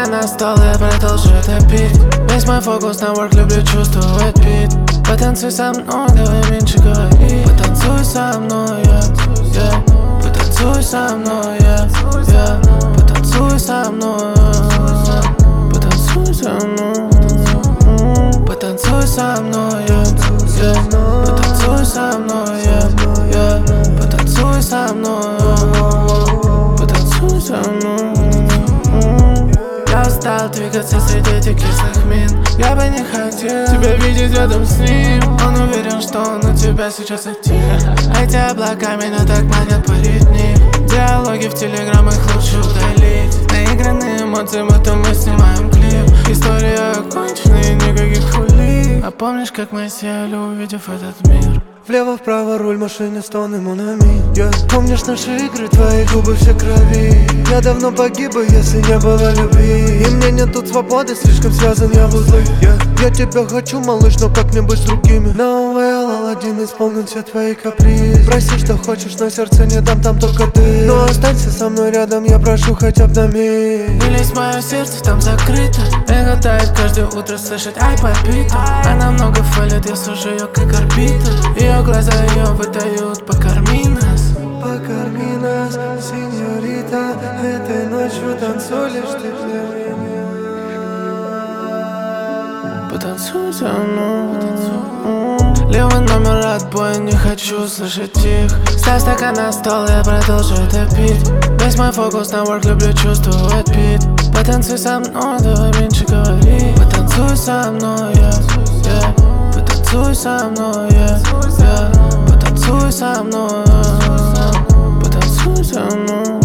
стакан на стол, я продолжу это пить. Весь мой фокус на work, люблю чувствовать бит. Потанцуй со мной, давай меньше говори. Потанцуй со мной, yeah. Потанцуй со мной, yeah. Потанцуй со мной. Потанцуй со мной. Потанцуй со мной, yeah. Потанцуй со мной, yeah. Потанцуй со мной. Потанцуй со мной. Я устал двигаться среди этих кислых мин. Я бы не хотел тебя видеть рядом с ним. Он уверен, что он у тебя сейчас один. Эти облака меня так манят парить в них. Диалоги в телеграм, их лучше удалить. Наигранные эмоции, будто мы снимаем клип. История окончена и никаких улик. А помнишь, как мы сели, увидев этот мир? Влево-вправо руль машины, стоны монами, yeah. Помнишь наши игры, твои губы все крови. Я давно погиб, если не было любви. И мне нет тут свободы, слишком связан я в узлы, yeah. Я тебя хочу, малыш, но как-нибудь с другими. No well, Аладдин исполнит все твои капризы. Проси, что хочешь, но сердце не дам, там только ты. Но останься со мной рядом, я прошу хотя бы на миг. Не лезь в мое сердце, там закрыто. Эго тает каждое утро слышать ай по биту. Она много фалит, я слушаю ее как орбита. Ее глаза ее выдают, покорми нас. Покорми нас, сеньорита. Этой ночью танцуй лишь ты для меня. Потанцуй со мной. Левый номер отбоя, не хочу слышать их. Ставь стакан на стол, я продолжу это пить. Весь мой фокус на work, люблю чувствовать бит. Потанцуй со мной, давай меньше говори. Потанцуй со мной, yeah. Потанцуй со мной, yeah. Потанцуй со мной. Потанцуй со мной.